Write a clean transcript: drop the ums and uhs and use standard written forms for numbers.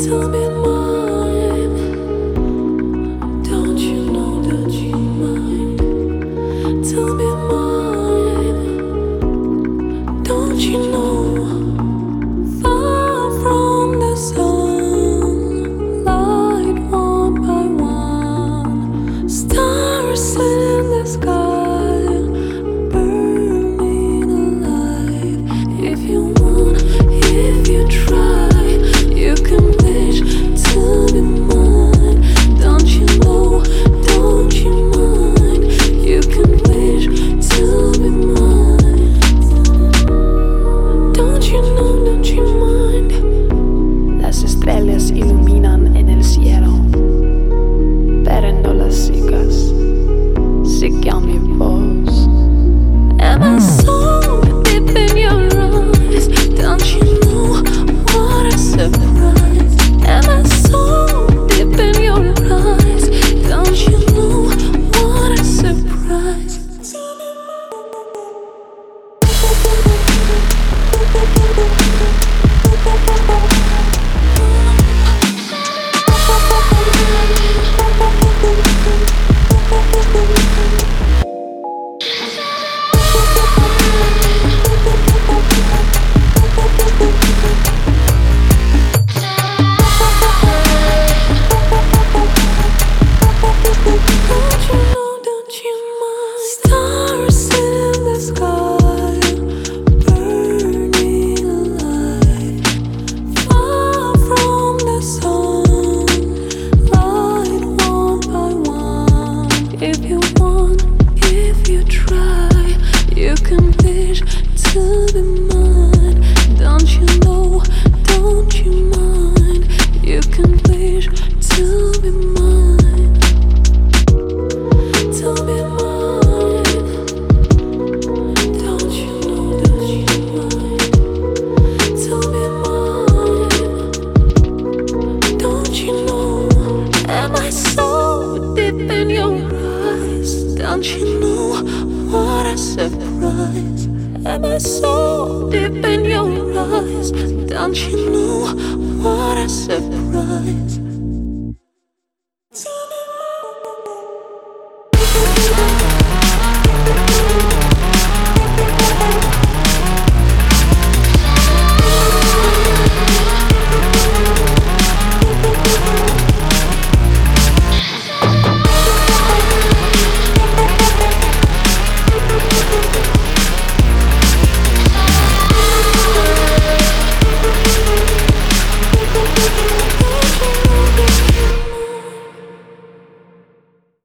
to be mine. Don't you know that you're mine? To be mine. Don't you know? Far from the sun, light one by one, stars in the sky, burning alive. If you want, if you try, you can wish to be mine. Don't you know? Don't you mind? You can wish to be mine. Don't you know? Don't you mind? Las estrellas iluminan en el cielo, pero las chicas siguen mi voz. Am I so deep in your eyes? Don't you know what a surprise? Am I so deep in your eyes? Don't you know what a surprise? Don't you know, don't you mind? Stars in the sky, burning alive. Far from the sun, light one by one. If you want, if you try, you can wish to be mine. Don't you know? Don't you mind? You can wish to be mine. To be mine. Don't you know that you mind? To be mine. Don't you know? Am I so deep in your eyes? Don't you know what a surprise? Am I so deep in your eyes? Don't you know what a surprise?